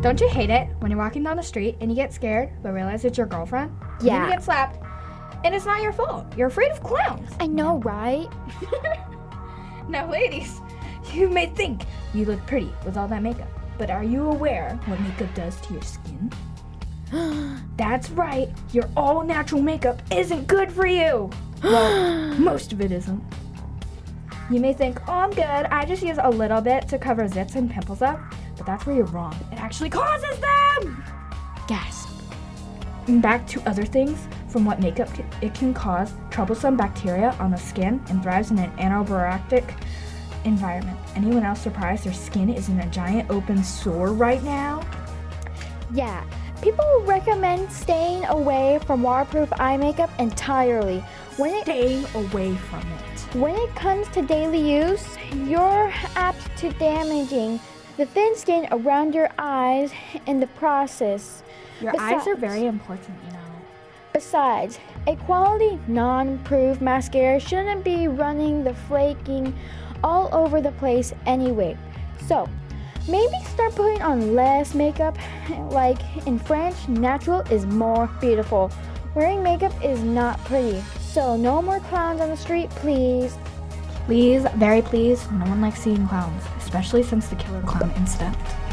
Don't you hate it when you're walking down the street and you get scared but realize it's your girlfriend? Yeah. And you get slapped and it's not your fault. You're afraid of clowns. I know, right? Now, ladies, you may think you look pretty with all that makeup, but are you aware what makeup does to your skin? That's right, your all-natural makeup isn't good for you. Well, most of it isn't. You may think, oh, I'm good, I just use a little bit to cover zits and pimples up, but that's where you're wrong. It actually causes them! Gasp. And back to other things from what makeup it can cause troublesome bacteria on the skin and thrives in an anaerobic environment. Anyone else surprised their skin is in a giant open sore right now? Yeah. People recommend staying away from waterproof eye makeup entirely. Stay away from it. When it comes to daily use, you're apt to damaging the thin skin around your eyes in the process. Your eyes are very important, you know. Besides, a quality non-proof mascara shouldn't be running the flaking all over the place anyway. So, maybe start putting on less makeup. Like in French, natural is more beautiful. Wearing makeup is not pretty. So no more clowns on the street, please. Please, very please, no one likes seeing clowns, especially since the killer clown incident.